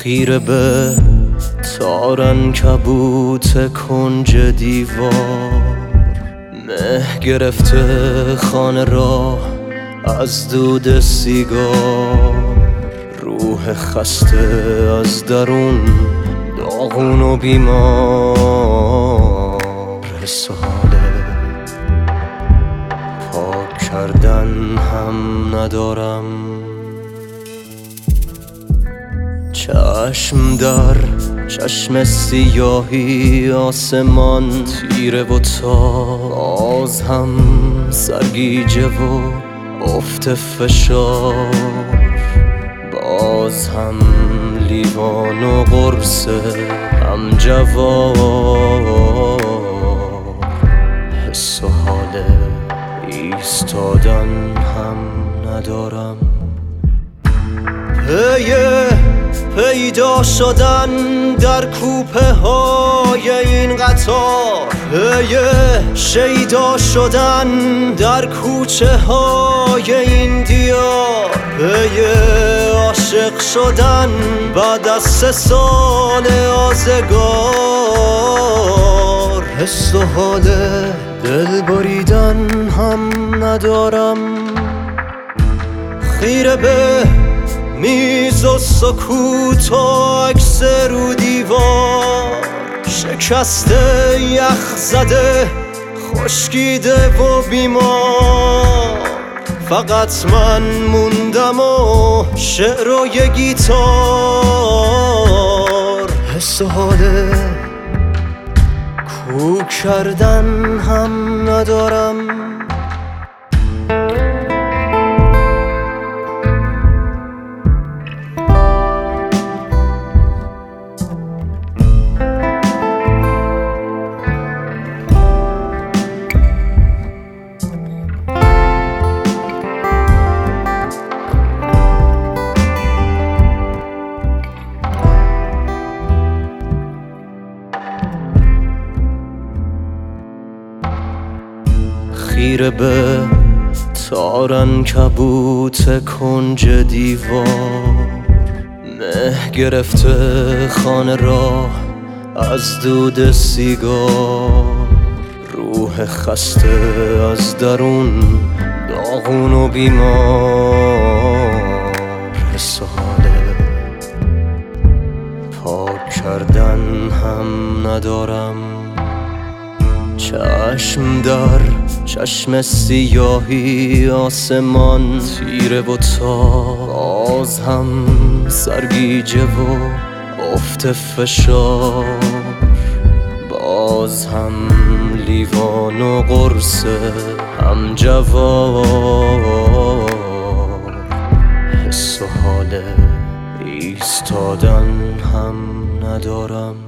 خیره به تارن کبوت کنج دیوار، مه گرفته خانه را از دود سیگار، روح خسته از درون داغون و بیمار، حس و حال پاک کردن هم ندارم. چشم در چشم سیاهی آسمان تیره و باز هم سرگیجه و افت فشار، باز هم لیوان و قرص هم جوار، حس و حال ایستادن هم ندارم. پیدا شدن در کوپه های این قطار، شیدا شدن در کوچه های این دیار، عاشق شدن بعد از 3 سال آزگار، حس و حال دل بریدن هم ندارم. خیره به میز و سکوت و عکس رو دیوار، شکسته یخ زده خشکیده و بیمار، فقط من موندم و شعر و یه گیتار، حس و حال کوک کردن هم ندارم. خیره به تارن کبوت کنج دیوار، مه گرفته خانه را از دود سیگار، روح خسته از درون داغون و بیمار، حس و حال پاک کردن هم ندارم. چشم در چشم سیاهی آسمان تیره و باز هم سرگیجه و افت فشار، باز هم لیوان و قرص هم جوار، حس و حال ایستادن هم ندارم.